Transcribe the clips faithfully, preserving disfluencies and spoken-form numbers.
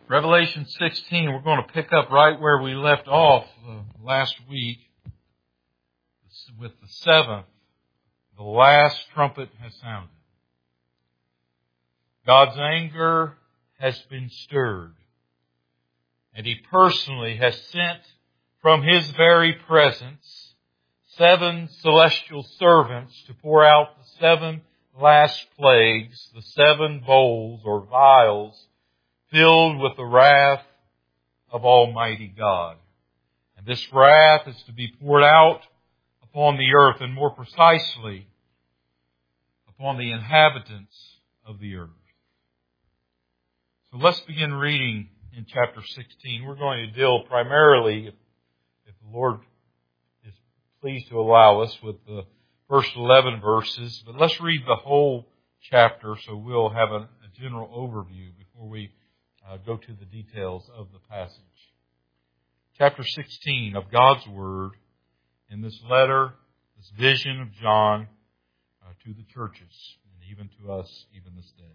Revelation sixteen, we're going to pick up right where we left off uh, last week with the seventh. The last trumpet has sounded. God's anger has been stirred, and He personally has sent from His very presence seven celestial servants to pour out the seven last plagues, the seven bowls or vials filled with the wrath of Almighty God. And this wrath is to be poured out upon the earth, and more precisely, upon the inhabitants of the earth. So let's begin reading in chapter sixteen. We're going to deal primarily, if, if the Lord is pleased to allow us, with the first eleven verses. But let's read the whole chapter so we'll have a, a general overview before we Uh, go to the details of the passage. Chapter sixteen of God's Word in this letter, this vision of John uh, to the churches, and even to us, even this day.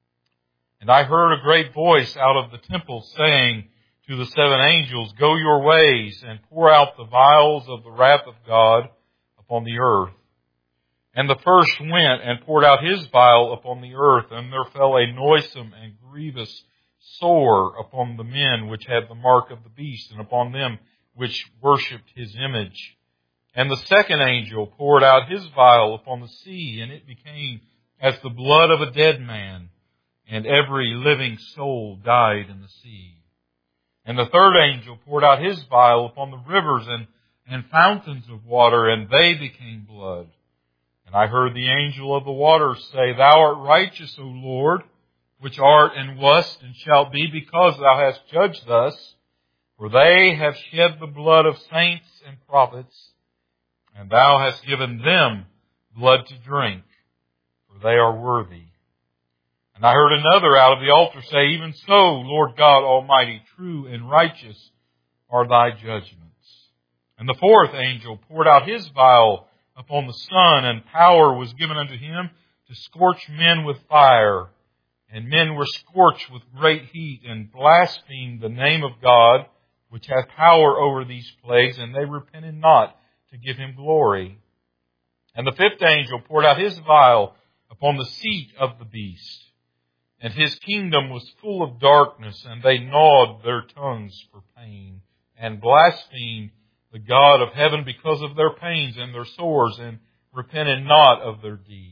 And I heard a great voice out of the temple saying to the seven angels, "Go your ways and pour out the vials of the wrath of God upon the earth." And the first went and poured out his vial upon the earth, and there fell a noisome and grievous sore upon the men which had the mark of the beast, and upon them which worshipped his image. And the second angel poured out his vial upon the sea, and it became as the blood of a dead man, and every living soul died in the sea. And the third angel poured out his vial upon the rivers and, and fountains of water, and they became blood. And I heard the angel of the waters say, "Thou art righteous, O Lord, which art and wast and shalt be, because thou hast judged thus. For they have shed the blood of saints and prophets, and thou hast given them blood to drink, for they are worthy." And I heard another out of the altar say, "Even so, Lord God Almighty, true and righteous are thy judgments." And the fourth angel poured out his vial upon the sun, and power was given unto him to scorch men with fire. And men were scorched with great heat, and blasphemed the name of God, which hath power over these plagues, and they repented not to give him glory. And the fifth angel poured out his vial upon the seat of the beast, and his kingdom was full of darkness, and they gnawed their tongues for pain, and blasphemed the God of heaven because of their pains and their sores, and repented not of their deeds.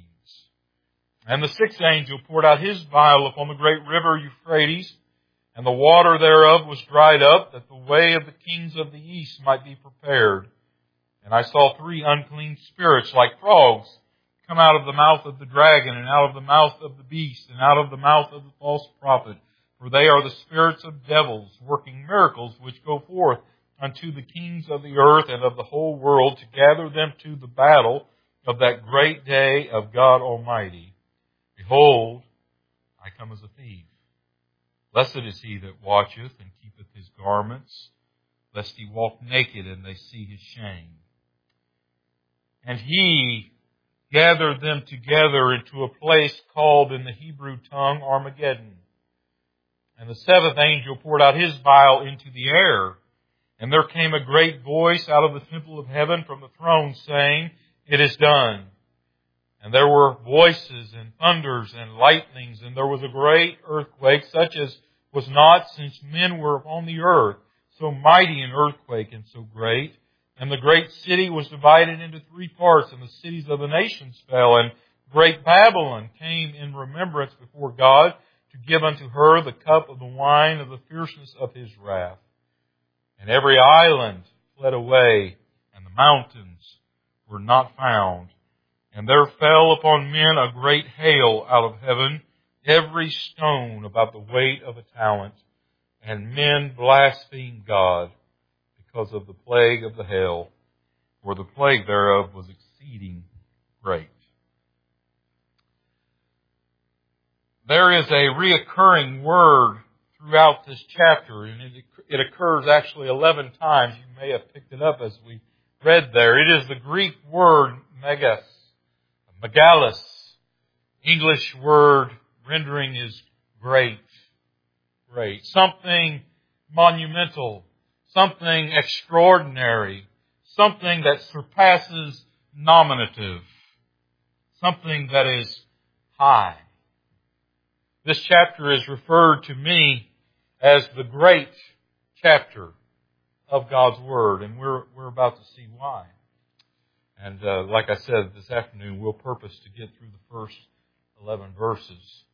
And the sixth angel poured out his vial upon the great river Euphrates, and the water thereof was dried up, that the way of the kings of the east might be prepared. And I saw three unclean spirits like frogs come out of the mouth of the dragon, and out of the mouth of the beast, and out of the mouth of the false prophet. For they are the spirits of devils, working miracles, which go forth unto the kings of the earth and of the whole world, to gather them to the battle of that great day of God Almighty. Behold, I come as a thief. Blessed is he that watcheth and keepeth his garments, lest he walk naked and they see his shame. And he gathered them together into a place called in the Hebrew tongue Armageddon. And the seventh angel poured out his vial into the air, and there came a great voice out of the temple of heaven from the throne, saying, "It is done." And there were voices and thunders and lightnings, and there was a great earthquake, such as was not since men were upon the earth, so mighty an earthquake and so great. And the great city was divided into three parts, and the cities of the nations fell. And great Babylon came in remembrance before God, to give unto her the cup of the wine of the fierceness of his wrath. And every island fled away, and the mountains were not found. And there fell upon men a great hail out of heaven, every stone about the weight of a talent. And men blasphemed God because of the plague of the hail, for the plague thereof was exceeding great. There is a reoccurring word throughout this chapter, and it, it occurs actually eleven times. You may have picked it up as we read there. It is the Greek word megas. Megalis. English word rendering is great. great, something monumental, something extraordinary, something that surpasses nominative, something that is high. This chapter is referred to me as the great chapter of God's Word, and we're we're about to see why. And uh, like I said, this afternoon we'll purpose to get through the first eleven verses.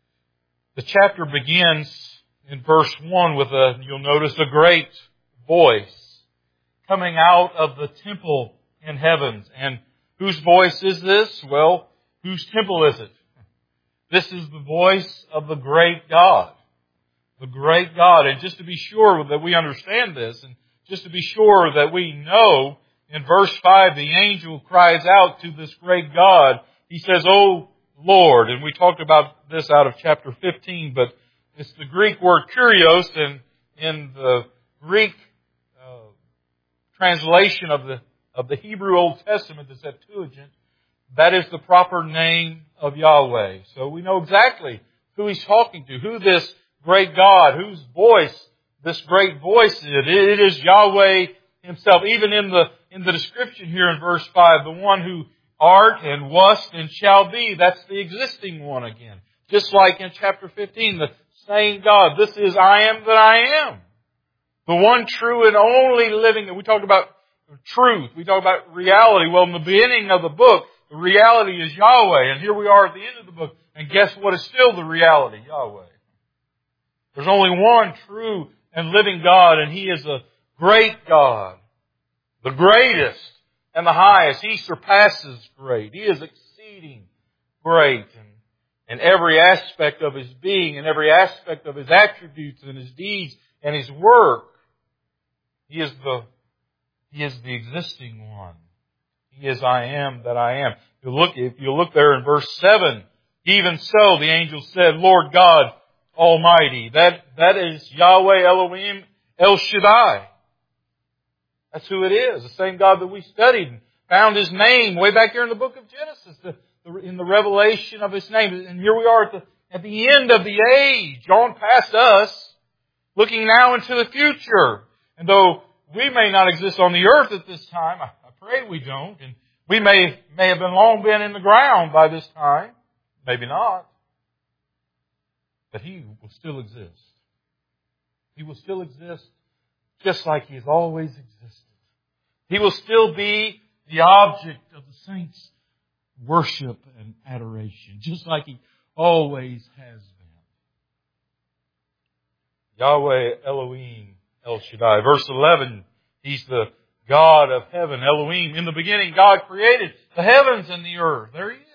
The chapter begins in verse one with a, you'll notice, a great voice coming out of the temple in heavens. And whose voice is this? Well, whose temple is it? This is the voice of the great God. The great God. And just to be sure that we understand this, and just to be sure that we know, in verse five, the angel cries out to this great God. He says, "O Lord," and we talked about this out of chapter fifteen, but it's the Greek word kurios, and in the Greek uh, translation of the of the Hebrew Old Testament, the Septuagint, that is the proper name of Yahweh. So we know exactly who he's talking to, who this great God, whose voice this great voice is. It is Yahweh himself. Even in the in the description here in verse five, the one who art and wast and shall be, that's the existing one again. Just like in chapter fifteen, the same God. This is I am that I am. The one true and only living. We talked about truth. We talk about reality. Well, in the beginning of the book, the reality is Yahweh. And here we are at the end of the book. And guess what is still the reality? Yahweh. There's only one true and living God, and He is a great God. The greatest and the highest. He surpasses great. He is exceeding great. And in every aspect of His being, in every aspect of His attributes and His deeds and His work, He is the, He is the existing one. He is I am that I am. If you look, if you look there in verse seven, even so the angel said, Lord God Almighty. That, that is Yahweh Elohim El Shaddai. That's who it is. The same God that we studied and found His name way back here in the book of Genesis, the, the, in the revelation of His name. And here we are at the, at the end of the age, on past us, looking now into the future. And though we may not exist on the earth at this time, I, I pray we don't, and we may, may have been long been in the ground by this time. Maybe not. But He will still exist. He will still exist just like He has always existed. He will still be the object of the saints' worship and adoration, just like He always has been. Yahweh Elohim El Shaddai. Verse eleven, He's the God of heaven. Elohim. In the beginning, God created the heavens and the earth. There He is.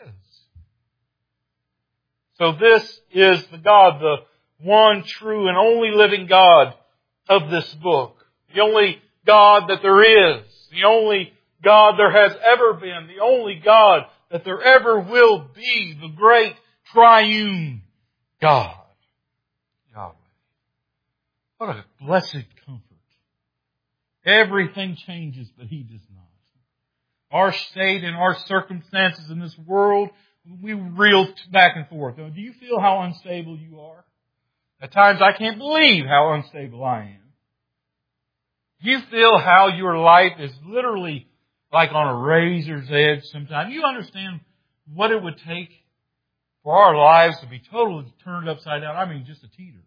So this is the God, the one true and only living God of this book. The only God that there is. The only God there has ever been. The only God that there ever will be. The great triune God. Yahweh. What a blessed comfort. Everything changes, but He does not. Our state and our circumstances in this world, we reel back and forth. Do you feel how unstable you are? At times I can't believe how unstable I am. Do you feel how your life is literally like on a razor's edge sometimes? You understand what it would take for our lives to be totally turned upside down? I mean, just a teeter.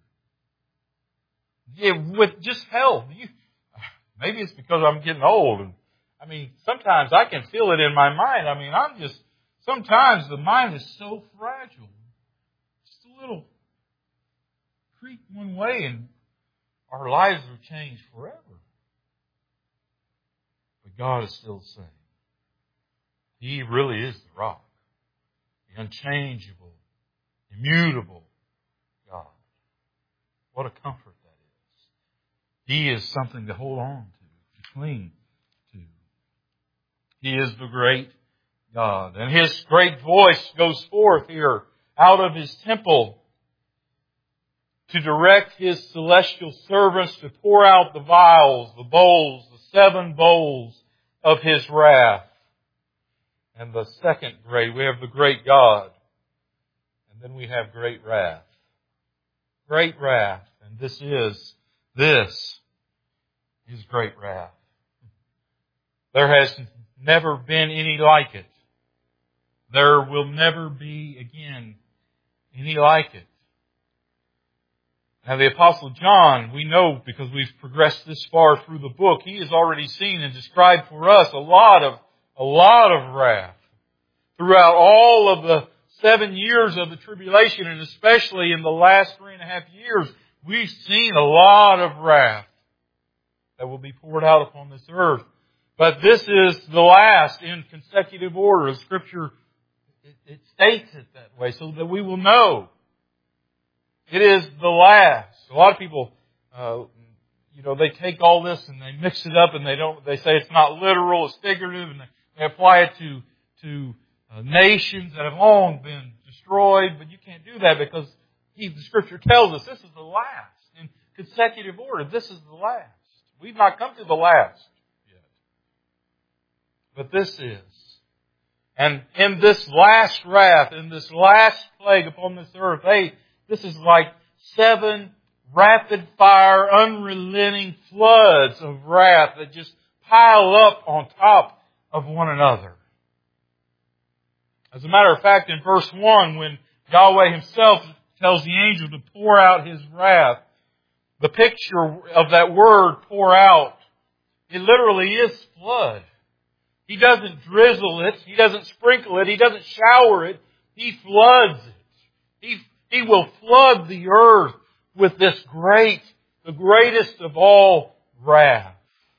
Yeah, with just health. You, maybe it's because I'm getting old. And I mean, sometimes I can feel it in my mind. I mean, I'm just... Sometimes the mind is so fragile. Just a little creak one way and our lives are changed forever. But God is still the same. He really is the rock. The unchangeable, immutable God. What a comfort that is. He is something to hold on to, to cling to. He is the great God. And His great voice goes forth here out of His temple to direct His celestial servants to pour out the vials, the bowls, the seven bowls of His wrath. And the second great, we have the great God. And then we have great wrath. Great wrath. And this is, this is great wrath. There has never been any like it. There will never be again any like it. Now the Apostle John, we know because we've progressed this far through the book, he has already seen and described for us a lot of, a lot of wrath. Throughout all of the seven years of the tribulation, and especially in the last three and a half years, we've seen a lot of wrath that will be poured out upon this earth. But this is the last in consecutive order. Scripture, it, it states it that way so that we will know. It is the last. A lot of people, uh, you know, they take all this and they mix it up and they don't, they say it's not literal, it's figurative, and they, they apply it to, to uh, nations that have long been destroyed. But you can't do that because he, the Scripture tells us this is the last in consecutive order. This is the last. We've not come to the last yet. But this is. And in this last wrath, in this last plague upon this earth, they, this is like seven rapid-fire, unrelenting floods of wrath that just pile up on top of one another. As a matter of fact, in verse one, when Yahweh Himself tells the angel to pour out His wrath, the picture of that word, pour out, it literally is flood. He doesn't drizzle it. He doesn't sprinkle it. He doesn't shower it. He floods it. He He will flood the earth with this great, the greatest of all wrath.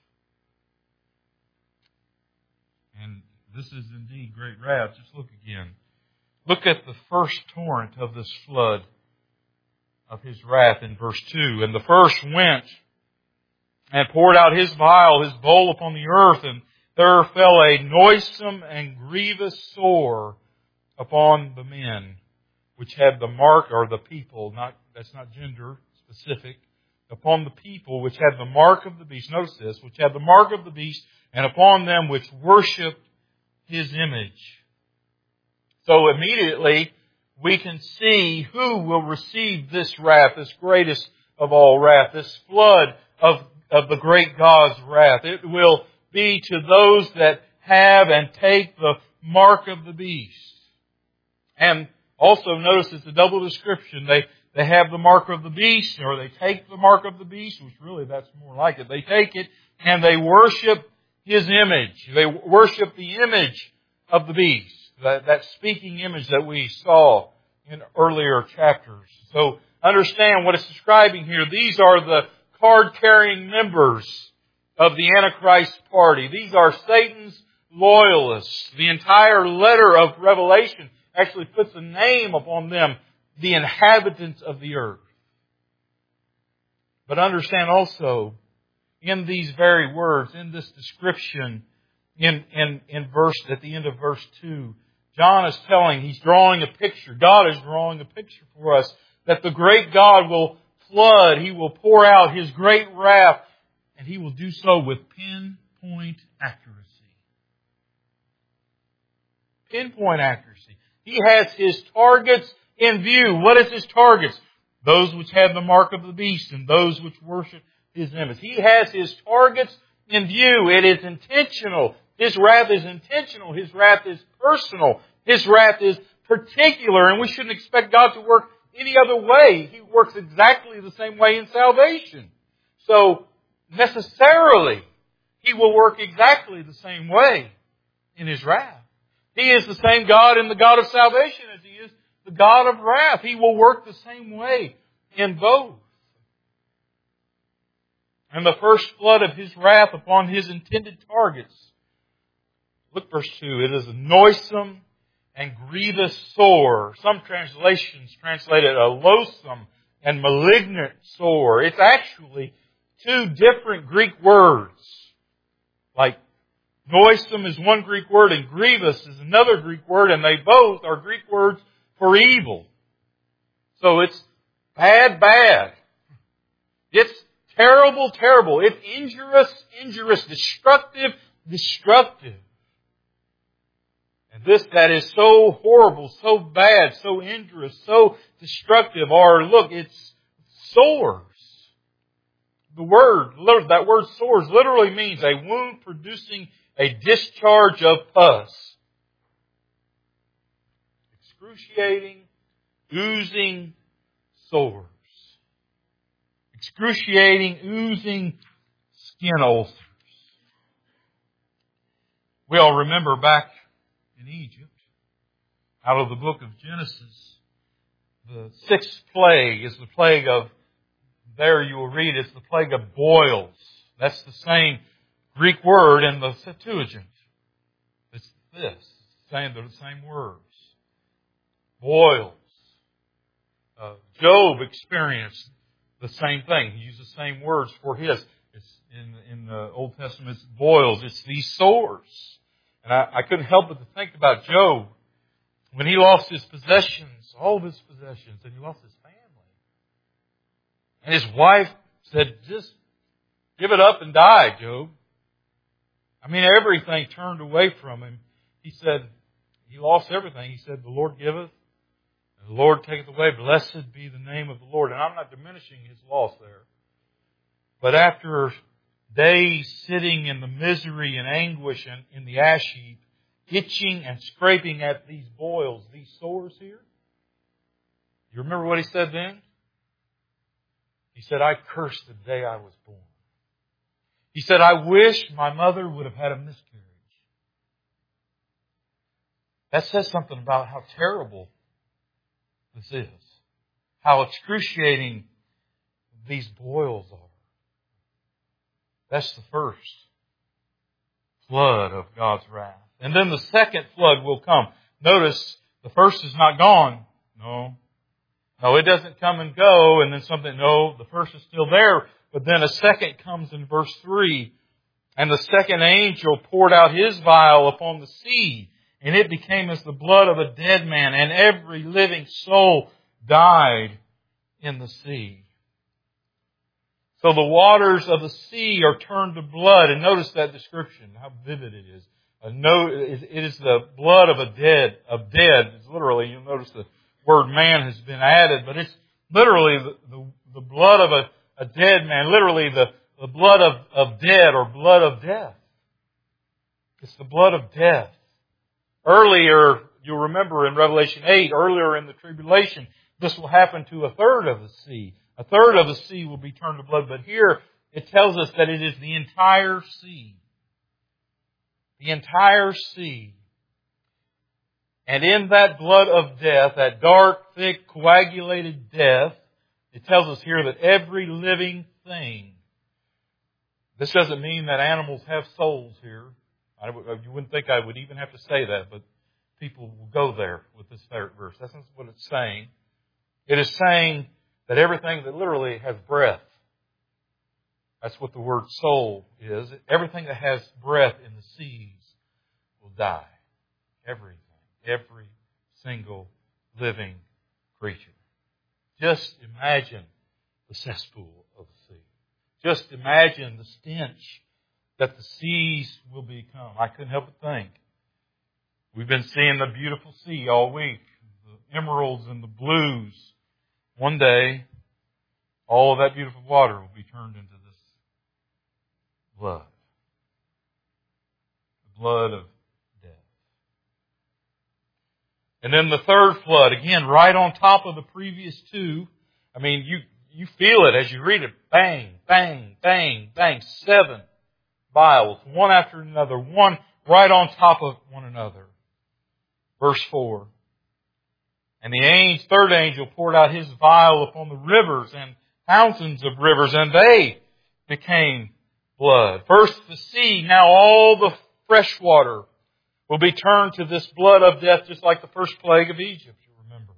And this is indeed great wrath. Just look again. Look at the first torrent of this flood of His wrath in verse two. And the first went and poured out his vial, his bowl upon the earth, and there fell a noisome and grievous sore upon the men, which had the mark, or the people, not, that's not gender specific, upon the people which had the mark of the beast. Notice this, which had the mark of the beast, and upon them which worshipped His image. So immediately we can see who will receive this wrath, this greatest of all wrath, this flood of, of the great God's wrath. It will be to those that have and take the mark of the beast. And also notice it's a double description. They, they have the mark of the beast, or they take the mark of the beast, which really that's more like it. They take it and they worship His image. They worship the image of the beast. That, that speaking image that we saw in earlier chapters. So understand what it's describing here. These are the card-carrying members of the Antichrist party. These are Satan's loyalists. The entire letter of Revelation actually puts a name upon them, the inhabitants of the earth. But understand also, in these very words, in this description, in, in, in verse, at the end of verse two, John is telling, he's drawing a picture, God is drawing a picture for us, that the great God will flood, He will pour out His great wrath, and He will do so with pinpoint accuracy. Pinpoint accuracy. He has His targets in view. What is His targets? Those which have the mark of the beast and those which worship His image. He has His targets in view. It is intentional. His wrath is intentional. His wrath is personal. His wrath is particular, and we shouldn't expect God to work any other way. He works exactly the same way in salvation. So, necessarily, He will work exactly the same way in His wrath. He is the same God in the God of salvation as He is the God of wrath. He will work the same way in both. And the first flood of His wrath upon His intended targets. Look verse two. It is a noisome and grievous sore. Some translations translate it a loathsome and malignant sore. It's actually two different Greek words. Like noisome is one Greek word and grievous is another Greek word, and they both are Greek words for evil. So it's bad, bad. It's terrible, terrible. It's injurious, injurious, destructive, destructive. And this that is so horrible, so bad, so injurious, so destructive, or look, it's sores. the word, that word sores literally means a wound producing a discharge of pus. Excruciating, oozing sores. Excruciating, oozing skin ulcers. We all remember back in Egypt, out of the book of Genesis, the sixth plague is the plague of, there you will read, it's the plague of boils. That's the same Greek word in the Septuagint. It's this, saying the same words. Boils. Uh, Job experienced the same thing. He used the same words for his. It's in, in the Old Testament, it's boils. It's these sores. And I, I couldn't help but to think about Job when he lost his possessions, all of his possessions, and he lost his family. And his wife said, just give it up and die, Job. I mean, everything turned away from him. He said, he lost everything. He said, the Lord giveth, and the Lord taketh away. Blessed be the name of the Lord. And I'm not diminishing his loss there. But after days sitting in the misery and anguish and in the ash heap, itching and scraping at these boils, these sores here, you remember what he said then? He said, I cursed the day I was born. He said, I wish my mother would have had a miscarriage. That says something about how terrible this is. How excruciating these boils are. That's the first flood of God's wrath. And then the second flood will come. Notice, the first is not gone. No. No, it doesn't come and go and then something, no, the first is still there. But then a second comes in verse three. And the second angel poured out his vial upon the sea, and it became as the blood of a dead man, and every living soul died in the sea. So the waters of the sea are turned to blood. And notice that description, how vivid it is. A no, it is the blood of a dead, of dead. It's literally, you'll notice the word man has been added, but it's literally the, the, the blood of a, a dead man. Literally the, the blood of, of dead or blood of death. It's the blood of death. Earlier, you'll remember in Revelation eight, earlier in the tribulation, this will happen to a third of the sea. A third of the sea will be turned to blood, but here it tells us that it is the entire sea. The entire sea. And in that blood of death, that dark, thick, coagulated death, it tells us here that every living thing. This doesn't mean that animals have souls here. I, you wouldn't think I would even have to say that, but people will go there with this verse. That's not what it's saying. It is saying that everything that literally has breath, that's what the word soul is. Everything that has breath in the seas will die. Everything. Every single living creature. Just imagine the cesspool of the sea. Just imagine the stench that the seas will become. I couldn't help but think. We've been seeing the beautiful sea all week. The emeralds and the blues. One day, all of that beautiful water will be turned into this blood. The blood of death. And then the third flood, again, right on top of the previous two. I mean, you, you feel it as you read it. Bang, bang, bang, bang. Seven vials, one after another, one right on top of one another. Verse four. And the angel, third angel poured out his vial upon the rivers and fountains of rivers, and they became blood. First the sea, now all the fresh water will be turned to this blood of death, just like the first plague of Egypt, you remember.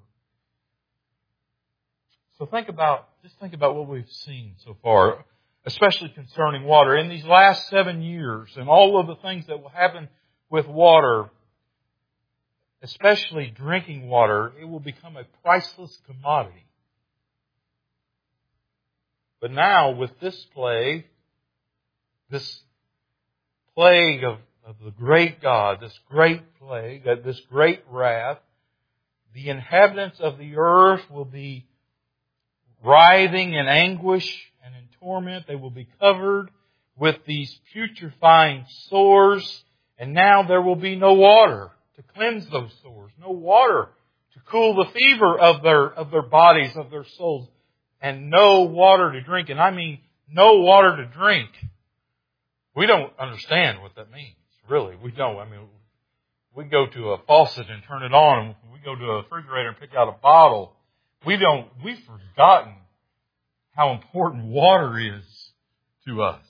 So think about, just think about what we've seen so far, especially concerning water. In these last seven years, and all of the things that will happen with water, especially drinking water, it will become a priceless commodity. But now, with this plague, this plague of, of the great God, this great plague, this great wrath, the inhabitants of the earth will be writhing in anguish and in torment. They will be covered with these putrefying sores. And now there will be no water to cleanse those sores. No water to cool the fever of their, of their bodies, of their souls. And no water to drink. And I mean no water to drink. We don't understand what that means. Really, we don't. I mean, we go to a faucet and turn it on, and we go to a refrigerator and pick out a bottle. We don't, we've forgotten how important water is to us.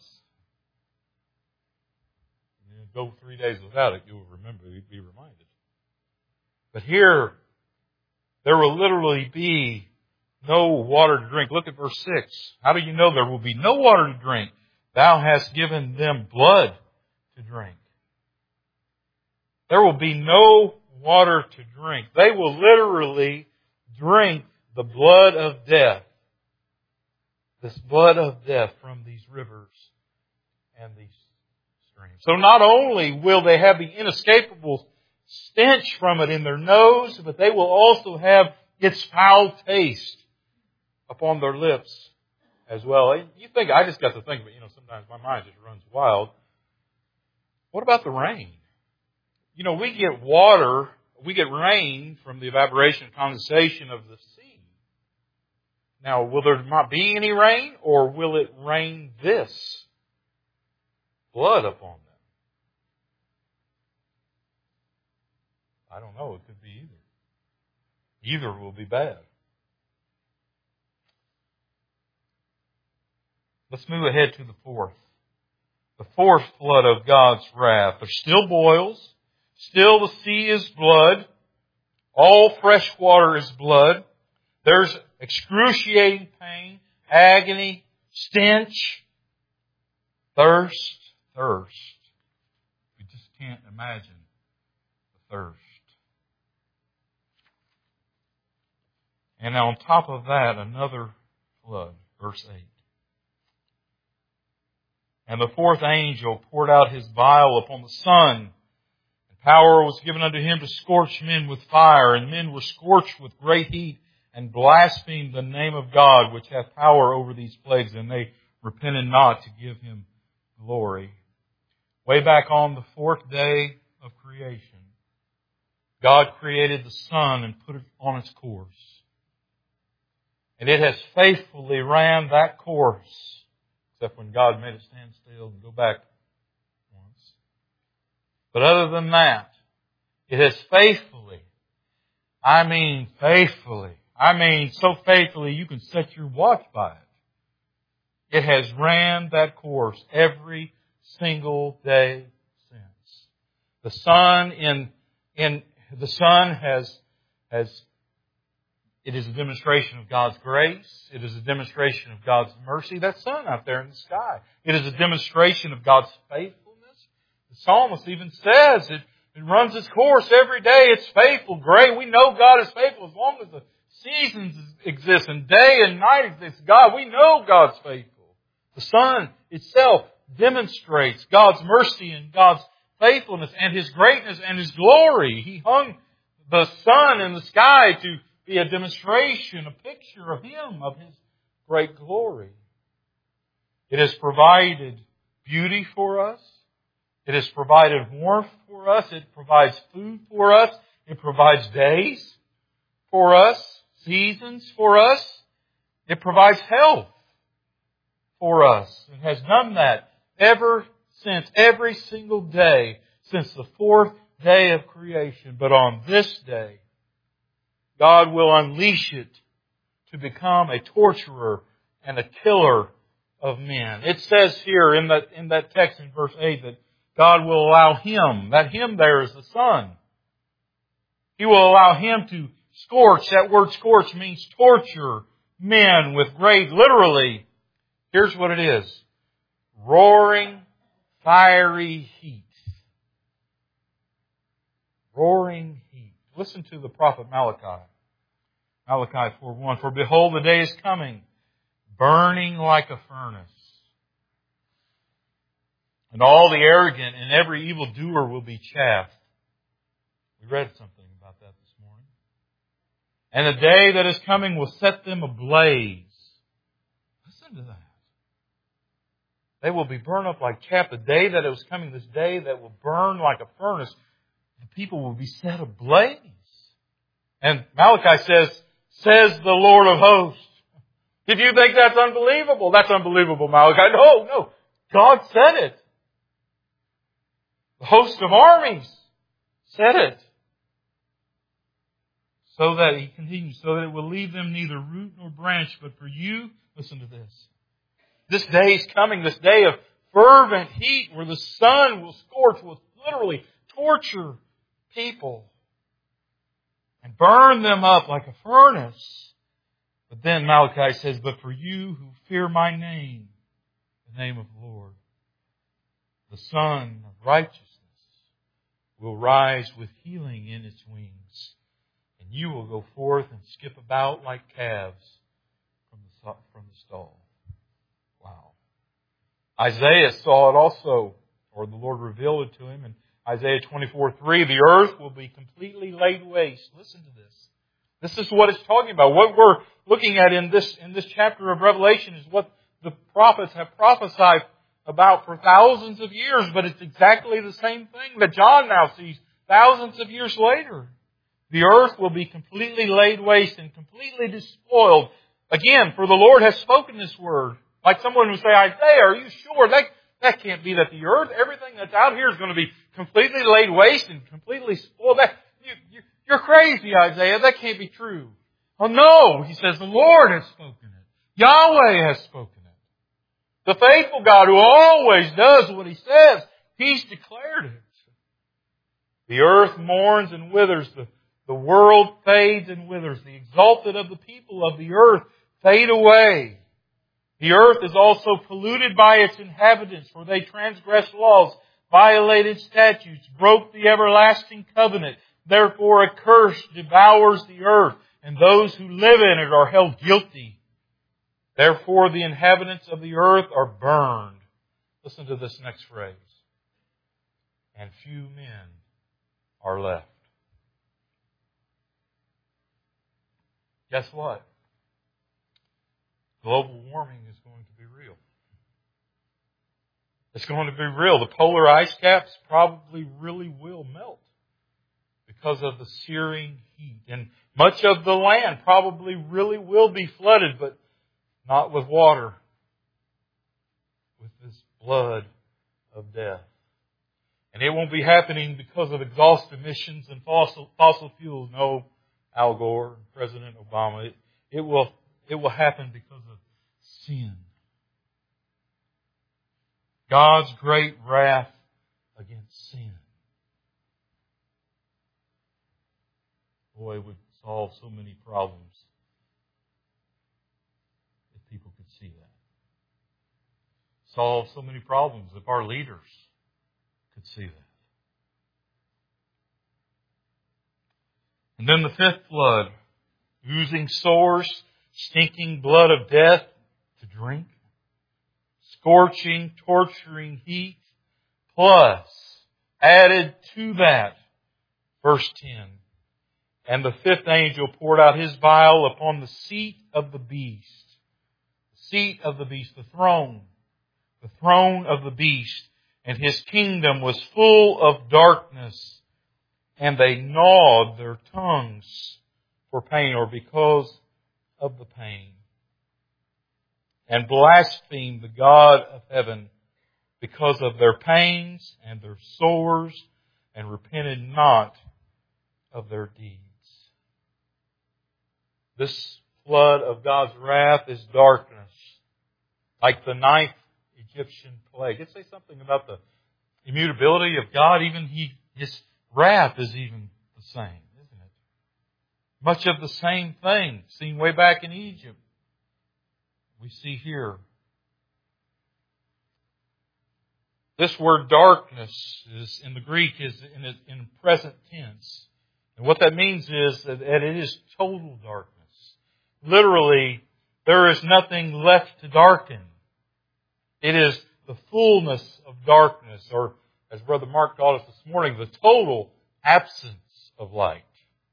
You go three days without it, you'll remember, you'll be reminded. But here, there will literally be no water to drink. Look at verse six. How do you know there will be no water to drink? Thou hast given them blood to drink. There will be no water to drink. They will literally drink the blood of death. This blood of death from these rivers and these streams. So not only will they have the inescapable stench from it in their nose, but they will also have its foul taste upon their lips as well. You think, I just got to think of it, you know, sometimes my mind just runs wild. What about the rain? You know, we get water, we get rain from the evaporation and condensation of the sea. Now, will there not be any rain, or will it rain this blood upon them? I don't know. It could be either. Either will be bad. Let's move ahead to the fourth. The fourth flood of God's wrath. There still boils. Still the sea is blood. All fresh water is blood. There's excruciating pain, agony, stench, thirst, thirst. We just can't imagine the thirst. And on top of that, another flood, verse eight. And the fourth angel poured out his vial upon the sun, and power was given unto him to scorch men with fire, and men were scorched with great heat, and blasphemed the name of God, which hath power over these plagues, and they repented not to give him glory. Way back on the fourth day of creation, God created the sun and put it on its course. And it has faithfully ran that course, except when God made it stand still and go back once. But other than that, it has faithfully, I mean faithfully, I mean so faithfully you can set your watch by it. It has ran that course every single day since. The sun in, in, the sun has, has, it is a demonstration of God's grace. It is a demonstration of God's mercy. That sun out there in the sky. It is a demonstration of God's faithfulness. The psalmist even says it, it runs its course every day. It's faithful, great. We know God is faithful as long as the seasons exist and day and night exist. God, we know God's faithful. The sun itself demonstrates God's mercy and God's faithfulness and His greatness and His glory. He hung the sun in the sky to be a demonstration, a picture of Him, of His great glory. It has provided beauty for us. It has provided warmth for us. It provides food for us. It provides days for us, seasons for us. It provides health for us. It has done that ever since, every single day, since the fourth day of creation. But on this day, God will unleash it to become a torturer and a killer of men. It says here in that, in that text in verse eight that God will allow Him, that Him there is the sun. He will allow Him to scorch. That word scorch means torture men with great, literally, here's what it is. Roaring, fiery heat. Roaring heat. Listen to the prophet Malachi. Malachi four one. For behold, the day is coming, burning like a furnace. And all the arrogant and every evildoer will be chaffed. We read something about that this morning. And the day that is coming will set them ablaze. Listen to that. They will be burned up like chaff. The day that it was coming, this day that will burn like a furnace, the people will be set ablaze. And Malachi says, says the Lord of hosts. If you think that's unbelievable, that's unbelievable, Malachi. No, no. God said it. The host of armies said it. So that, he continues, so that it will leave them neither root nor branch. But for you, listen to this. This day is coming, this day of fervent heat where the sun will scorch, will literally torture people and burn them up like a furnace. But then Malachi says, but for you who fear my name, the name of the Lord, the Son of righteousness will rise with healing in its wings, and you will go forth and skip about like calves from the, from the stall. Wow. Isaiah saw it also, or the Lord revealed it to him in Isaiah twenty-four three. The earth will be completely laid waste. Listen to this. This is what it's talking about. What we're looking at in this, in this chapter of Revelation is what the prophets have prophesied about for thousands of years, but it's exactly the same thing that John now sees thousands of years later. The earth will be completely laid waste and completely despoiled. Again, for the Lord has spoken this word. Like someone who say, Isaiah, are you sure? That, that can't be that the earth, everything that's out here is going to be completely laid waste and completely spoiled. That, you, you, you're crazy, Isaiah. That can't be true. Oh no, he says, the Lord has spoken it. Yahweh has spoken it. The faithful God who always does what He says, He's declared it. The earth mourns and withers. The, the world fades and withers. The exalted of the people of the earth fade away. The earth is also polluted by its inhabitants, for they transgressed laws, violated statutes, broke the everlasting covenant. Therefore a curse devours the earth, and those who live in it are held guilty. Therefore the inhabitants of the earth are burned. Listen to this next phrase. And few men are left. Guess what? Global warming is going to be real. It's going to be real. The polar ice caps probably really will melt because of the searing heat. And much of the land probably really will be flooded, but not with water, with this blood of death. And it won't be happening because of exhaust emissions and fossil, fossil fuels. No, Al Gore, President Obama. It, it will It will happen because of sin. God's great wrath against sin. Boy, it would solve so many problems if people could see that. Solve so many problems if our leaders could see that. And then the fifth flood, oozing sores, stinking blood of death to drink, scorching, torturing heat, plus added to that, verse ten, and the fifth angel poured out his vial upon the seat of the beast. The seat of the beast, the throne, the throne of the beast, and his kingdom was full of darkness, and they gnawed their tongues for pain, or because of the pain, and blasphemed the God of heaven because of their pains and their sores, and repented not of their deeds. This flood of God's wrath is darkness, like the ninth Egyptian plague. It says something about the immutability of God. Even he, His wrath is even the same. Much of the same thing seen way back in Egypt, we see here. This word darkness is in the Greek is in, in present tense. And what that means is that it is total darkness. Literally, there is nothing left to darken. It is the fullness of darkness, or as Brother Mark taught us this morning, the total absence of light.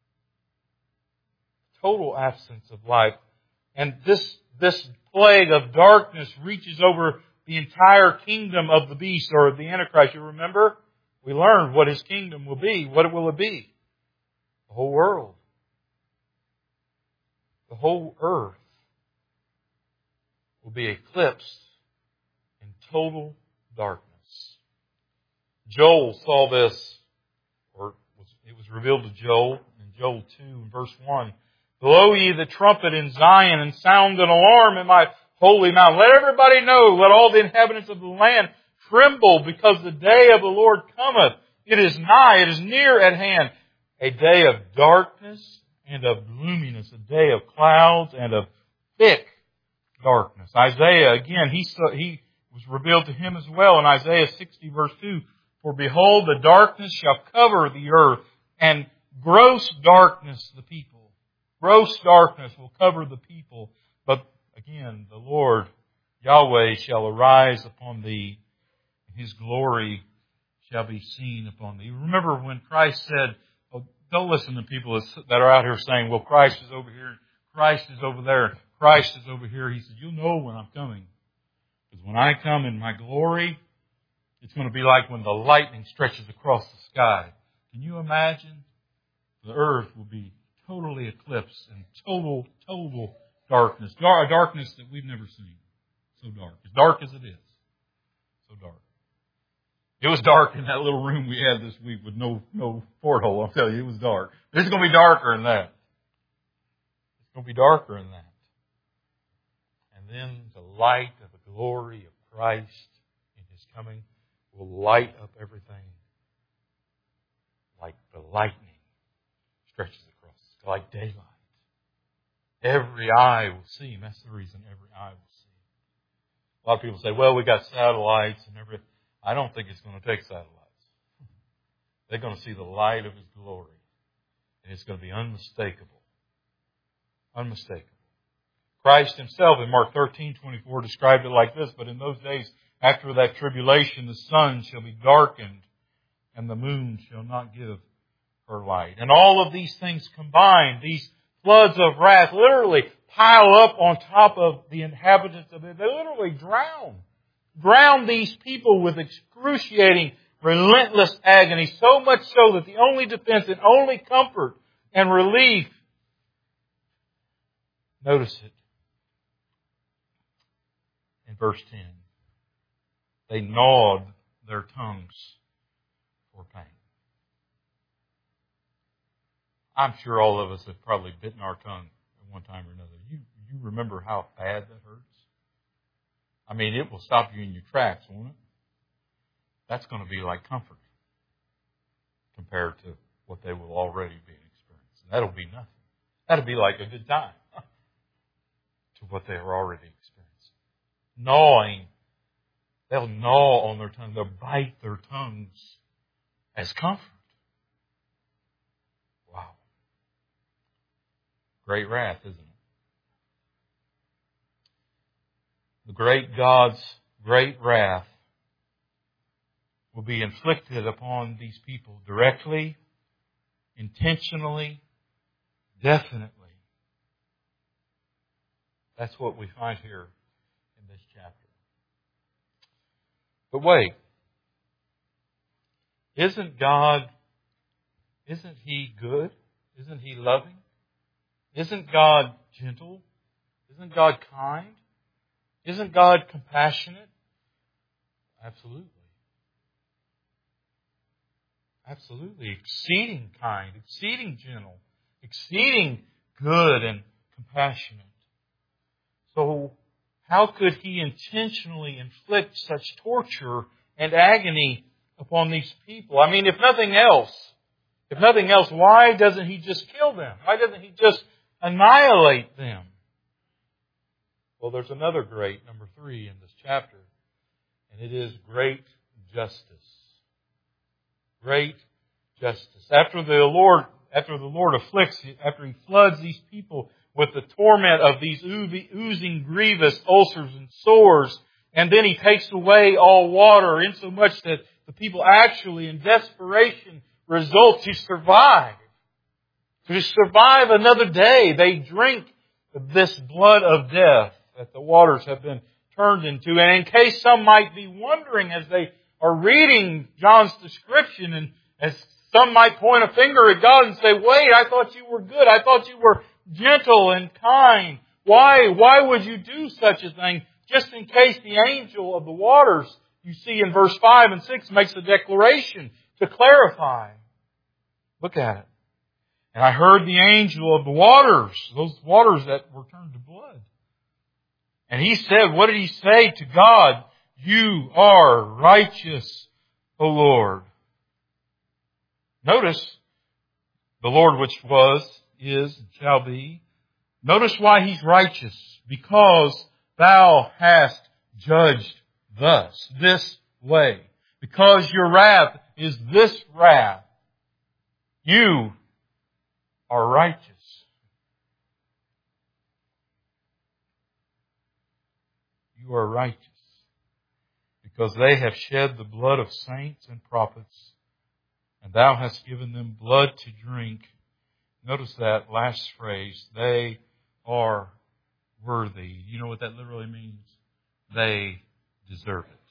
Total absence of light. And this, this plague of darkness reaches over the entire kingdom of the beast or of the Antichrist. You remember? We learned what his kingdom will be. What will it be? The whole world. The whole earth will be eclipsed in total darkness. Joel saw this, or it was revealed to Joel in Joel two and verse one. Blow ye the trumpet in Zion and sound an alarm in my holy mountain. Let everybody know, let all the inhabitants of the land tremble, because the day of the Lord cometh. It is nigh, it is near at hand. A day of darkness and of gloominess, a day of clouds and of thick darkness. Isaiah, again, he saw, he was revealed to him as well in Isaiah sixty verse two. For behold, the darkness shall cover the earth, and gross darkness the people. Gross darkness will cover the people. But again, the Lord, Yahweh, shall arise upon thee, and His glory shall be seen upon thee. Remember when Christ said, oh, don't listen to people that are out here saying, well, Christ is over here, Christ is over there, Christ is over here. He said, you'll know when I'm coming. Because when I come in my glory, it's going to be like when the lightning stretches across the sky. Can you imagine? The earth will be totally eclipsed in total, total darkness. A darkness that we've never seen. So dark. As dark as it is. So dark. It was dark in that little room we had this week with no, no porthole. I'll tell you, it was dark. This is going to be darker than that. It's going to be darker than that. And then the light of the glory of Christ in His coming will light up everything like the lightning stretches across the sky, like daylight. Every eye will see Him. That's the reason every eye will see Him. A lot of people say, well, we got satellites and everything. I don't think it's going to take satellites. They're going to see the light of His glory. And it's going to be unmistakable. Unmistakable. Christ Himself in Mark thirteen twenty-four described it like this, but in those days after that tribulation, the sun shall be darkened and the moon shall not give her light. And all of these things combined, these floods of wrath literally pile up on top of the inhabitants of it. They literally drown. Drown these people with excruciating, relentless agony, so much so that the only defense and only comfort and relief, notice it, in verse ten, they gnawed their tongues for pain. I'm sure all of us have probably bitten our tongue at one time or another. You, you remember how bad that hurts? I mean, it will stop you in your tracks, won't it? That's going to be like comfort compared to what they will already be experiencing. That'll be nothing. That'll be like a good time to what they are already experiencing. Gnawing. They'll gnaw on their tongue. They'll bite their tongues as comfort. Wow. Great wrath, isn't it? The great God's great wrath will be inflicted upon these people directly, intentionally, definitely. That's what we find here in this chapter. But wait, isn't God, isn't He good? Isn't He loving? Isn't God gentle? Isn't God kind? Isn't God compassionate? Absolutely. Absolutely. Exceeding kind, exceeding gentle, exceeding good and compassionate. So how could He intentionally inflict such torture and agony upon these people? I mean, if nothing else, if nothing else, why doesn't He just kill them? Why doesn't He just annihilate them? Well, there's another great, number three in this chapter, and it is great justice. Great justice. After the Lord, after the Lord afflicts, after He floods these people with the torment of these oozing grievous ulcers and sores, and then He takes away all water, insomuch that the people actually, in desperation, result to survive. To survive another day, they drink this blood of death, that the waters have been turned into. And in case some might be wondering as they are reading John's description, and as some might point a finger at God and say, wait, I thought you were good. I thought you were gentle and kind. Why? Why would you do such a thing? Just in case the angel of the waters, you see in verse five and six, makes a declaration to clarify. Look at it. And I heard the angel of the waters, those waters that were turned to blood. And he said, what did he say to God? You are righteous, O Lord. Notice, the Lord which was, is, and shall be. Notice why He's righteous. Because Thou hast judged thus, this way. Because your wrath is this wrath. You are righteous. You are righteous. Because they have shed the blood of saints and prophets, and Thou hast given them blood to drink. Notice that last phrase, they are worthy. You know what that literally means? They deserve it.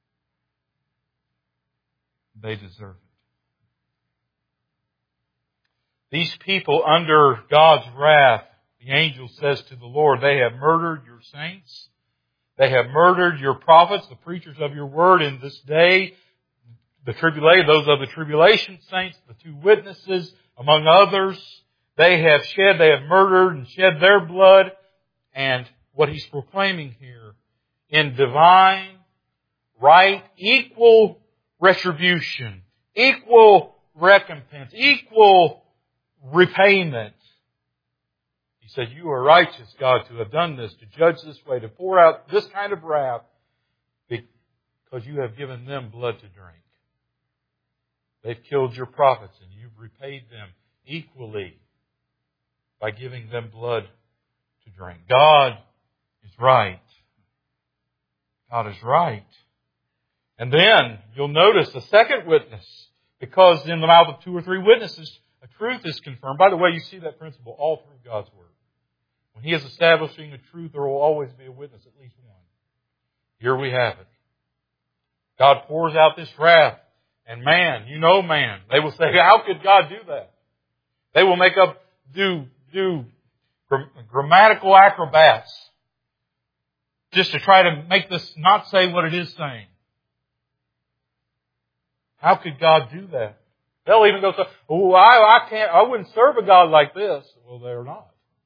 They deserve it. These people under God's wrath, the angel says to the Lord, they have murdered your saints. They have murdered your prophets, the preachers of your word in this day. The tribulation, those of the tribulation saints, the two witnesses, among others. They have shed, they have murdered and shed their blood. And what he's proclaiming here, in divine, right, equal retribution, equal recompense, equal repayment. He said, you are righteous, God, to have done this, to judge this way, to pour out this kind of wrath, because you have given them blood to drink. They've killed your prophets, and you've repaid them equally by giving them blood to drink. God is right. God is right. And then you'll notice the second witness, because in the mouth of two or three witnesses, a truth is confirmed. By the way, you see that principle all through God's Word. When He is establishing a truth, there will always be a witness, at least one. Here we have it. God pours out this wrath, and man, you know man, they will say, how could God do that? They will make up, do, do grammatical acrobats just to try to make this not say what it is saying. How could God do that? They'll even go, oh, I, I can't, I wouldn't serve a God like this. Well, they're not.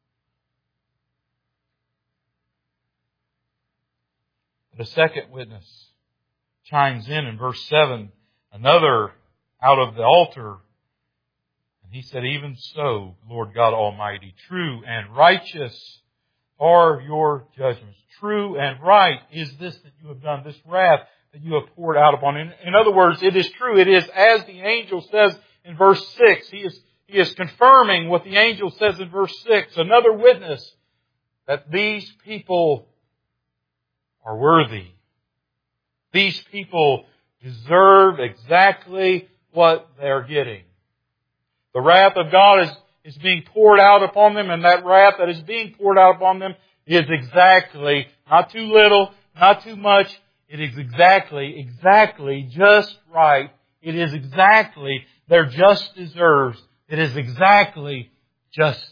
The second witness chimes in in verse seven, another out of the altar. And he said, even so, Lord God Almighty, true and righteous are your judgments. True and right is this that you have done, this wrath that you have poured out upon. In, in other words, it is true. It is as the angel says in verse six. He is, he is confirming what the angel says in verse six. Another witness that these people are worthy. These people deserve exactly what they're getting. The wrath of God is, is being poured out upon them, and that wrath that is being poured out upon them is exactly, not too little, not too much, it is exactly, exactly just right. It is exactly their just deserves. It is exactly justice.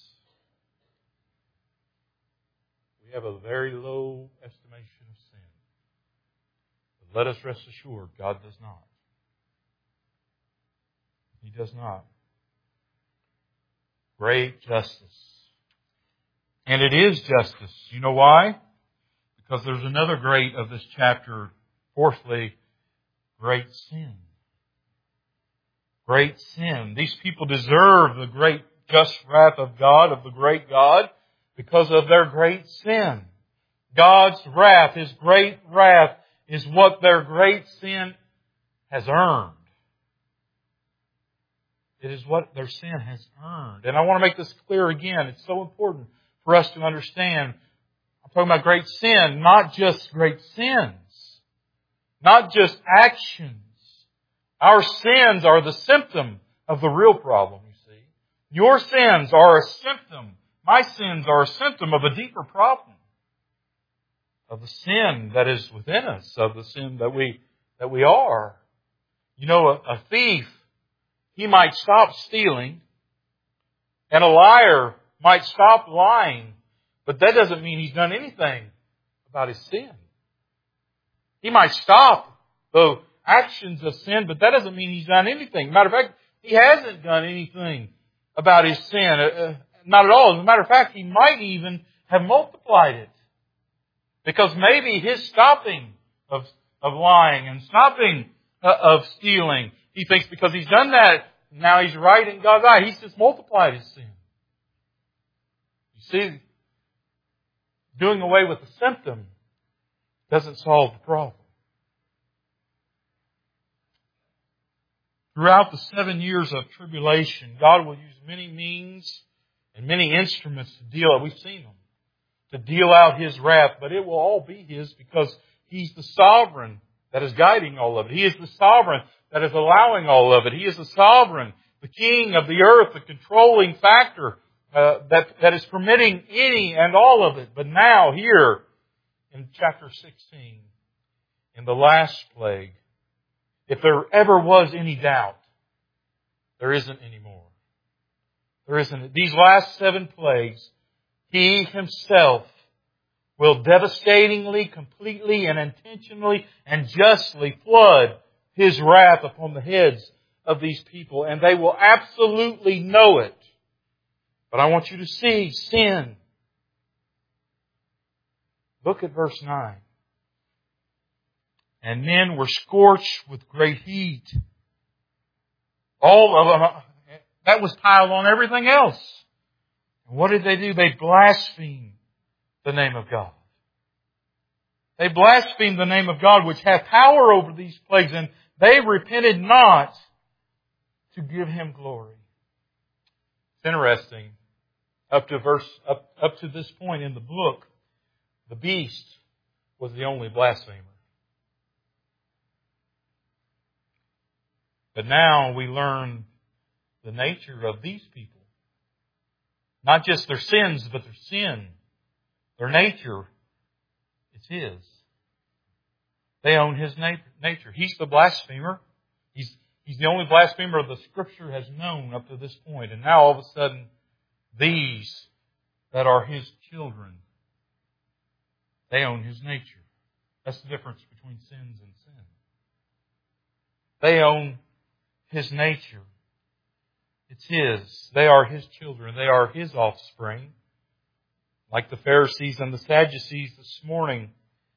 We have a very low estimation of sin. But let us rest assured, God does not. He does not. Great justice. And it is justice. You know why? Because there's another great of this chapter. Fourthly, great sin. Great sin. These people deserve the great just wrath of God, of the great God, because of their great sin. God's wrath, His great wrath, is what their great sin has earned. It is what their sin has earned. And I want to make this clear again. It's so important for us to understand. I'm talking about great sin, not just great sins. Not just actions. Our sins are the symptom of the real problem, you see. Your sins are a symptom. My sins are a symptom of a deeper problem. of the sin that is within us, of the sin that we that we are. You know, a, a thief, he might stop stealing, and a liar might stop lying, but that doesn't mean he's done anything about his sin. He might stop the actions of sin, but that doesn't mean he's done anything. Matter of fact, he hasn't done anything about his sin. Uh, not at all. As a matter of fact, he might even have multiplied it. Because maybe his stopping of, of lying and stopping uh, of stealing, he thinks because he's done that, now he's right in God's eye. He's just multiplied his sin. You see, doing away with the symptom doesn't solve the problem. Throughout the seven years of tribulation, God will use many means and many instruments to deal, we've seen them, to deal out His wrath, but it will all be His because He's the sovereign that is guiding all of it. He is the sovereign that is allowing all of it. He is the sovereign, the king of the earth, the controlling factor uh, that, that is permitting any and all of it. But now here in chapter sixteen, in the last plague, if there ever was any doubt, there isn't anymore. There isn't. These last seven plagues, He Himself will devastatingly, completely, and intentionally and justly flood His wrath upon the heads of these people, and they will absolutely know it. But I want you to see sin. Look at verse nine. And men were scorched with great heat. All of them, that was piled on everything else. And what did they do? They blasphemed the name of God. They blasphemed the name of God, which hath power over these plagues, and they repented not to give Him glory. It's interesting. Up to verse, up, up to this point in the book, the beast was the only blasphemer. But now we learn the nature of these people. Not just their sins, but their sin. Their nature. It's His. They own His nature. He's the blasphemer. He's, he's the only blasphemer the Scripture has known up to this point. And now all of a sudden, these that are His children, they own His nature. That's the difference between sins and sin. They own His nature. It's His. They are His children. They are His offspring. Like the Pharisees and the Sadducees this morning.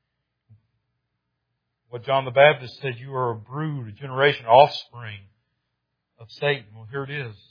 What John the Baptist said, you are a brood, a generation, offspring of Satan. Well, here it is.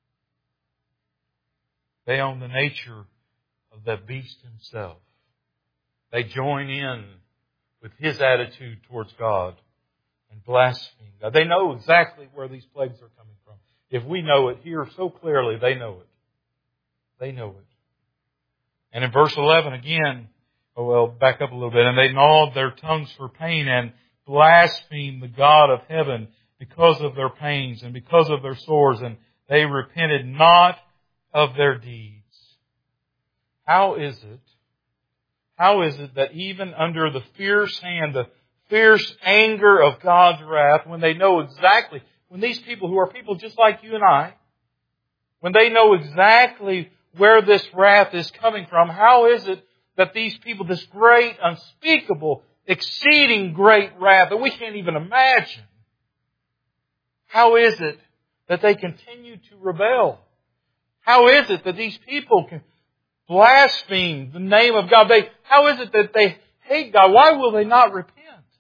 They own the nature of the beast himself. They join in with his attitude towards God and blaspheme God. They know exactly where these plagues are coming from. If we know it here so clearly, they know it. They know it. And in verse eleven again, oh well, back up a little bit. And they gnawed their tongues for pain and blasphemed the God of heaven because of their pains and because of their sores. And they repented not of their deeds. How is it? How is it that even under the fierce hand, the fierce anger of God's wrath, when they know exactly, when these people who are people just like you and I, when they know exactly where this wrath is coming from, how is it that these people, this great, unspeakable, exceeding great wrath that we can't even imagine, how is it that they continue to rebel? How is it that these people can blaspheme the name of God? They, how is it that they hate God? Why will they not repent?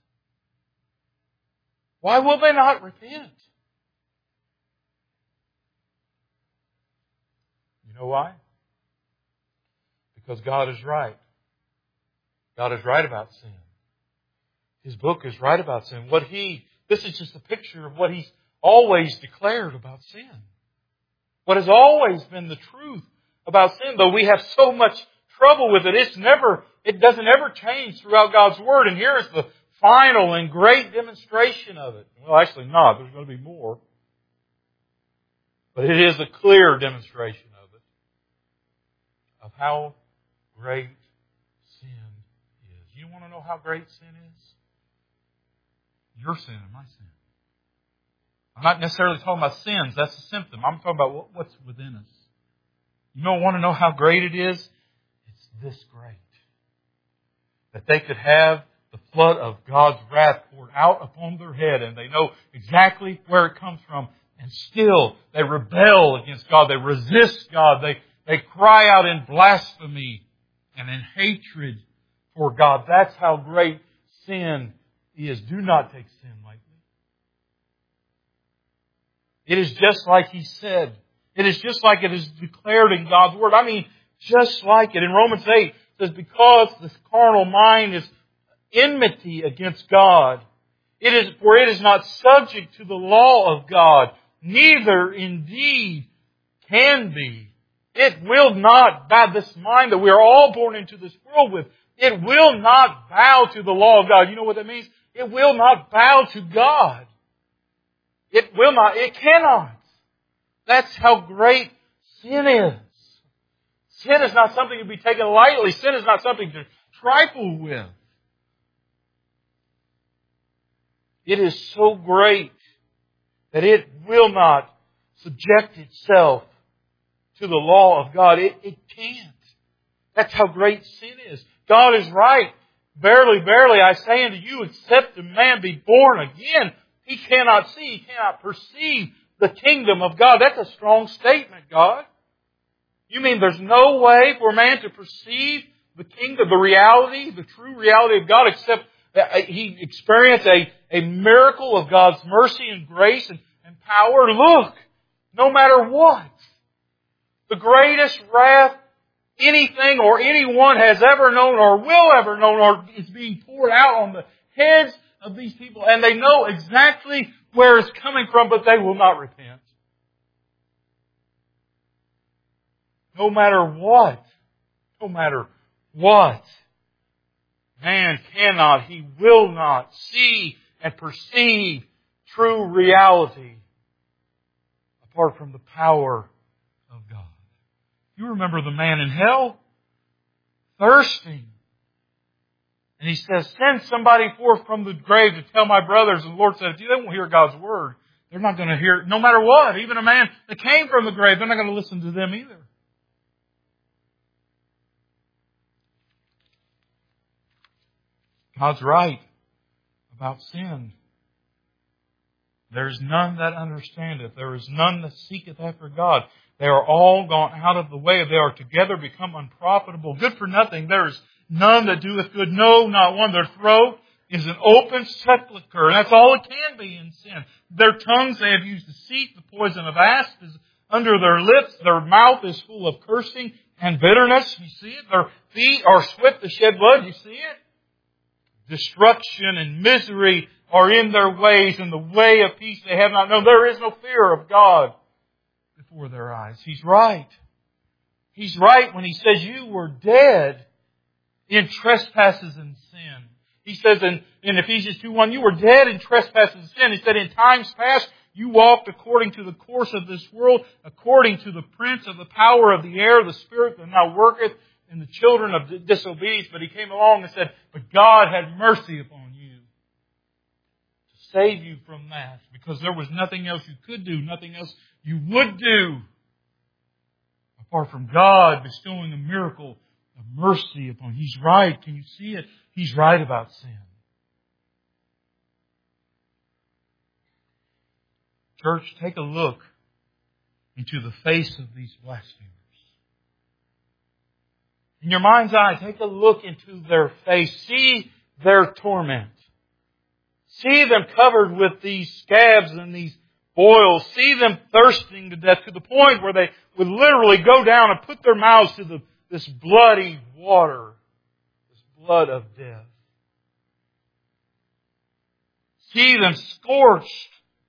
Why will they not repent? You know why? Because God is right. God is right about sin. His book is right about sin. What He, this is just a picture of what He's always declared about sin. What has always been the truth about sin, though we have so much trouble with it, it's never, it doesn't ever change throughout God's Word. And here is the final and great demonstration of it. Well, actually not. There's going to be more. But it is a clear demonstration of it. Of how great sin is. you want to know how great sin is? Your sin and my sin. I'm not necessarily talking about sins. That's a symptom. I'm talking about what's within us. You don't want to know how great it is? It's this great. That they could have the flood of God's wrath poured out upon their head, and they know exactly where it comes from, and still they rebel against God. They resist God. They, they cry out in blasphemy and in hatred for God. That's how great sin is. Do not take sin lightly. It is just like He said. It is just like it is declared in God's Word. I mean, just like it. In Romans eight, it says, because this carnal mind is enmity against God, it is, for it is not subject to the law of God, neither indeed can be. It will not, by this mind that we are all born into this world with, it will not bow to the law of God. You know what that means? It will not bow to God. It will not. It cannot. That's how great sin is. Sin is not something to be taken lightly. Sin is not something to trifle with. It is so great that it will not subject itself to the law of God. It, it can't. That's how great sin is. God is right. Verily, verily, I say unto you, except a man be born again, he cannot see, he cannot perceive the kingdom of God. That's a strong statement, God. You mean there's no way for a man to perceive the kingdom, the reality, the true reality of God, except that he experienced a, a miracle of God's mercy and grace and, and power? Look, no matter what, the greatest wrath anything or anyone has ever known or will ever know, or is being poured out on the heads of these people, and they know exactly where it's coming from, but they will not repent. No matter what, no matter what, man cannot, he will not see and perceive true reality apart from the power of God. You remember the man in hell, thirsting. And he says, send somebody forth from the grave to tell my brothers. And the Lord said, if they won't hear God's word, they're not going to hear it no matter what. Even a man that came from the grave, they're not going to listen to them either. God's right about sin. There is none that understandeth. There is none that seeketh after God. They are all gone out of the way. They are together become unprofitable, good for nothing. There is none that doeth good, no, not one. Their throat is an open sepulchre. And that's all it can be in sin. Their tongues they have used deceit. The poison of asp is under their lips. Their mouth is full of cursing and bitterness. You see it? Their feet are swift to shed blood. You see it? Destruction and misery are in their ways, and the way of peace they have not known. There is no fear of God before their eyes. He's right. He's right when He says you were dead in trespasses and sin. He says in, in Ephesians two one, you were dead in trespasses and sin. He said in times past you walked according to the course of this world, according to the prince of the power of the air, the spirit that now worketh in the children of disobedience. But He came along and said, but God had mercy upon you to save you from that, because there was nothing else you could do, nothing else you would do apart from God bestowing a miracle of mercy upon you. He's right. Can you see it? He's right about sin. Church, take a look into the face of these blasphemers. In your mind's eye, take a look into their face. See their torment. See them covered with these scabs and these boils. See them thirsting to death to the point where they would literally go down and put their mouths to the, this bloody water, this blood of death. See them scorched,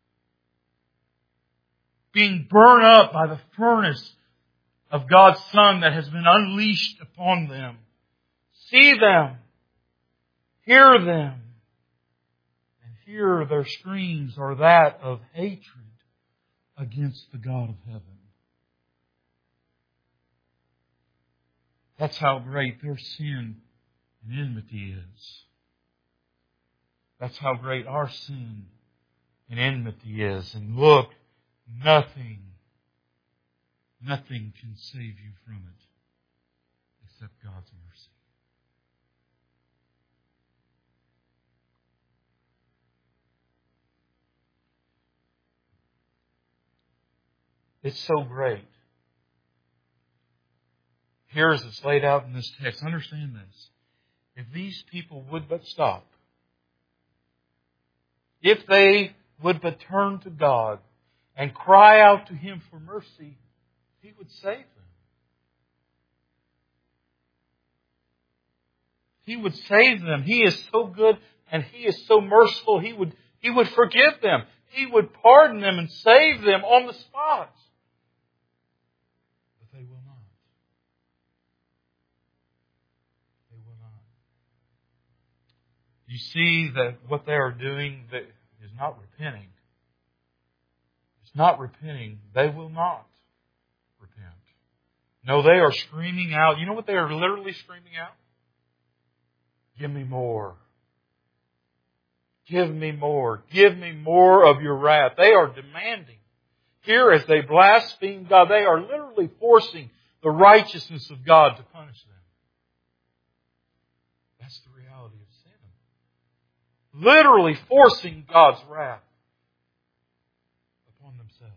being burned up by the furnace of God's Son that has been unleashed upon them. See them. Hear them. And hear their screams are that of hatred against the God of heaven. That's how great their sin and enmity is. That's how great our sin and enmity is. And look, nothing, nothing can save you from it except God's mercy. It's so great. Here as it's laid out in this text, understand this. If these people would but stop, if they would but turn to God and cry out to Him for mercy, He would save them. He would save them. He is so good and He is so merciful. He would, He would forgive them. He would pardon them and save them on the spot. But they will not. They will not. You see that what they are doing is not repenting. It's not repenting. They will not repent. No, they are screaming out. You know what they are literally screaming out? Give me more. Give me more. Give me more of your wrath. They are demanding. Here as they blaspheme God, they are literally forcing the righteousness of God to punish them. That's the reality of sin. Literally forcing God's wrath upon themselves.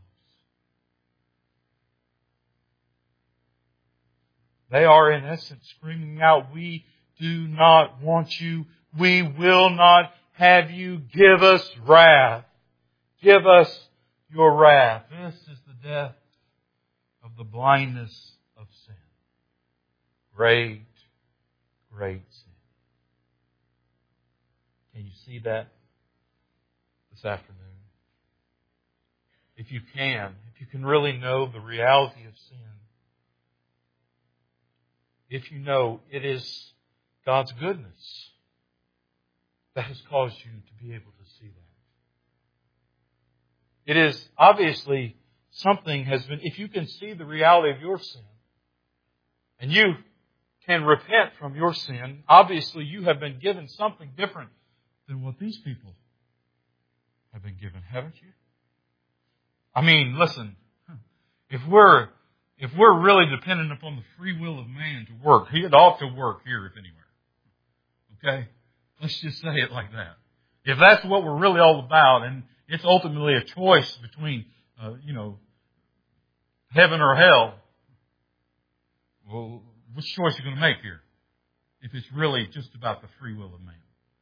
They are in essence screaming out, we do not want you. We will not have you. Give us wrath. Give us your wrath. This is the death of the blindness of sin. Great, great sin. Can you see that this afternoon? If you can, if you can really know the reality of sin, if you know it is God's goodness that has caused you to be able to see that. It is obviously something has been, if you can see the reality of your sin, and you can repent from your sin, obviously you have been given something different than what these people have been given, haven't you? I mean, listen, if we're, if we're really dependent upon the free will of man to work, he ought to work here, if anywhere. Okay? Let's just say it like that. If that's what we're really all about, and it's ultimately a choice between, uh, you know, heaven or hell, well, which choice are you going to make here? If it's really just about the free will of man.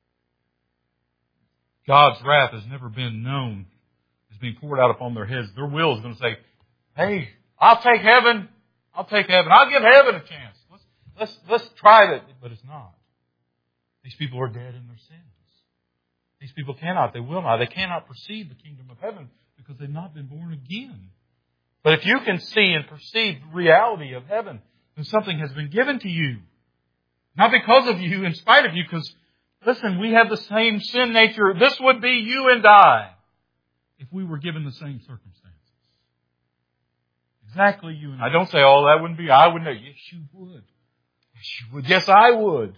God's wrath has never been known as being poured out upon their heads. Their will is going to say, hey, I'll take heaven. I'll take heaven. I'll give heaven a chance. Let's, let's, let's try it. But it's not. These people are dead in their sins. These people cannot, they will not, they cannot perceive the kingdom of heaven because they've not been born again. But if you can see and perceive the reality of heaven, then something has been given to you. Not because of you, in spite of you, because, listen, we have the same sin nature. This would be you and I if we were given the same circumstances. Exactly you and I. Don't say, oh, that wouldn't be, I wouldn't know. Yes, you would. Yes, you would. Yes, I would.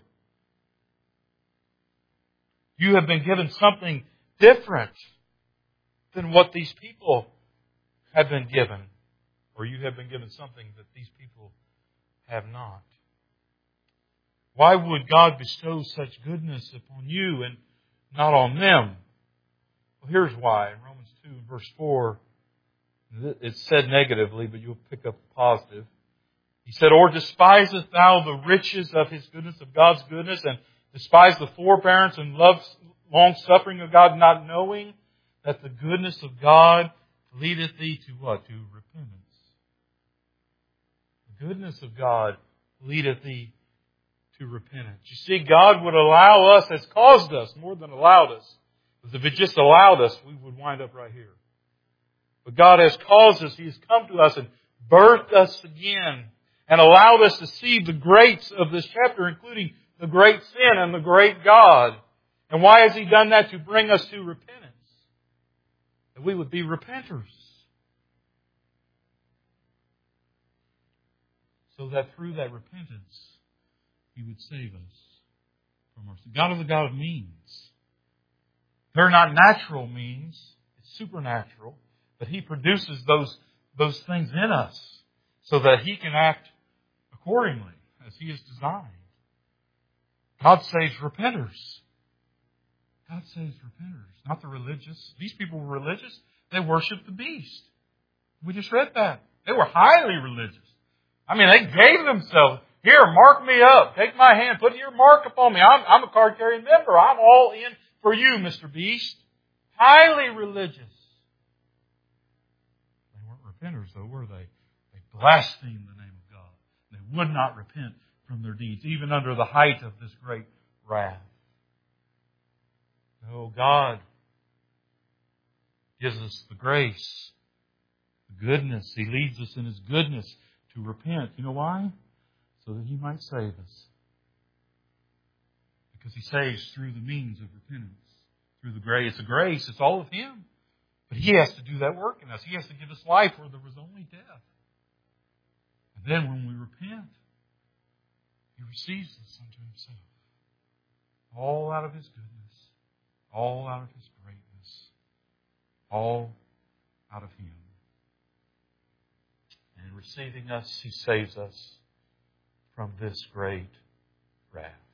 You have been given something different than what these people have been given. Or you have been given something that these people have not. Why would God bestow such goodness upon you and not on them? Well, here's why. In Romans two, verse four, it's said negatively, but you'll pick up the positive. He said, or despiseth thou the riches of His goodness, of God's goodness, and despise the forbearance and love, long suffering of God, not knowing that the goodness of God leadeth thee to what? To repentance. The goodness of God leadeth thee to repentance. You see, God would allow us, has caused us more than allowed us. Because if it just allowed us, we would wind up right here. But God has caused us, He has come to us and birthed us again and allowed us to see the greats of this chapter, including the great sin and the great God. And why has He done that? To bring us to repentance. That we would be repenters. So that through that repentance, He would save us. from our sin. God is a God of means. They're not natural means. It's supernatural. But He produces those, those things in us so that He can act accordingly as He has designed. God saves repenters. God saves repenters, not the religious. These people were religious. They worshiped the beast. We just read that. They were highly religious. I mean, they gave themselves. Here, mark me up. Take my hand. Put your mark upon me. I'm, I'm a card-carrying member. I'm all in for you, Mister Beast. Highly religious. They weren't repenters, though, were they? They blasphemed the name of God. They would not repent from their deeds, even under the height of this great wrath. Oh, God gives us the grace, the goodness. He leads us in His goodness to repent. You know why? So that He might save us. Because He saves through the means of repentance, through the grace. The grace, it's all of Him. But He has to do that work in us. He has to give us life where there was only death. And then when we repent, He receives us unto Himself. All out of His goodness. All out of His greatness. All out of Him. And in receiving us, He saves us from this great wrath.